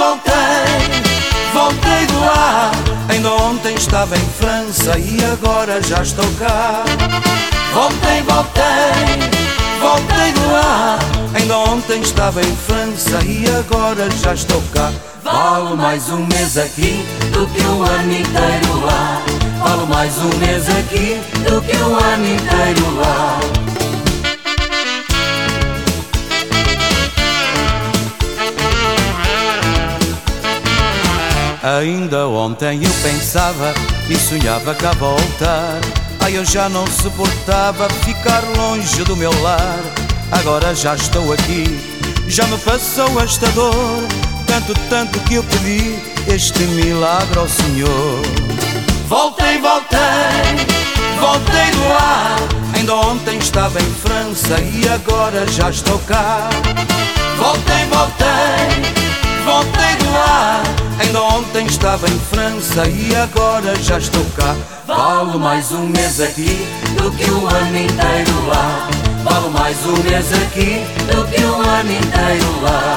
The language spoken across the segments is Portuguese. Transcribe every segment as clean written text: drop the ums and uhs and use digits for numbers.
voltei do ar. Ainda ontem estava em França e agora já estou cá. Voltei do ar. Ainda ontem estava em França e agora já estou cá. Vale mais um mês aqui do que um ano inteiro lá. Vale mais um mês aqui do que um ano inteiro lá. Ainda ontem eu pensava e sonhava cá voltar. Ai, eu já não suportava ficar longe do meu lar. Agora já estou aqui, já me passou esta dor. Tanto que eu pedi este milagre ao Senhor. Voltei do ar. Ainda ontem estava em França e agora já estou cá. Voltei do ar. Ainda ontem estava em França e agora já estou cá. Vale mais um mês aqui do que um ano inteiro lá. Vale mais um mês aqui do que um ano inteiro lá.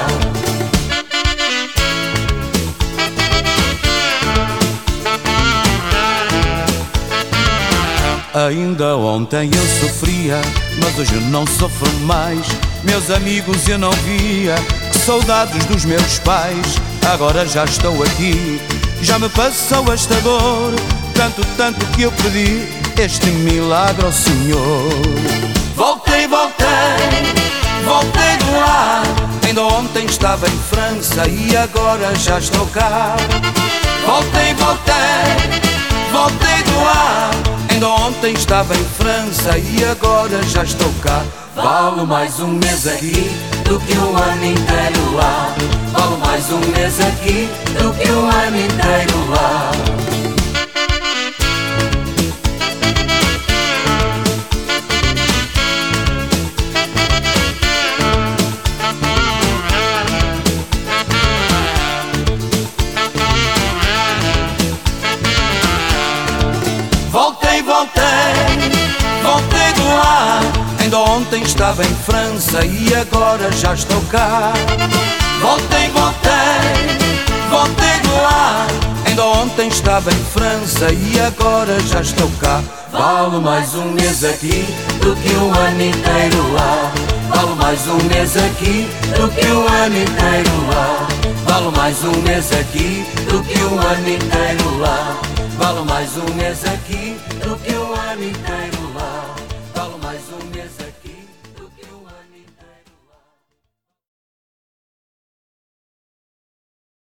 Ainda ontem eu sofria, mas hoje não sofro mais. Meus amigos eu não via, que saudades dos meus pais. Agora já estou aqui, já me passou esta dor. Tanto que eu pedi este milagre ao Senhor. Voltei do ar. Ainda ontem estava em França e agora já estou cá. Voltei do ar. Ainda ontem estava em França e agora já estou cá. Vale mais um mês aqui do que um ano inteiro lá. Vale mais um mês aqui do que um ano inteiro lá. Voltei do ar. Ainda ontem estava em França e agora já estou cá. Voltei do ar. Ainda ontem estava em França e agora já estou cá. Vale mais um mês aqui do que um ano inteiro lá. Vale mais um mês aqui do que um ano inteiro lá. Vale mais um mês aqui do que um ano inteiro lá. Vale mais um mês aqui do que um ano inteiro.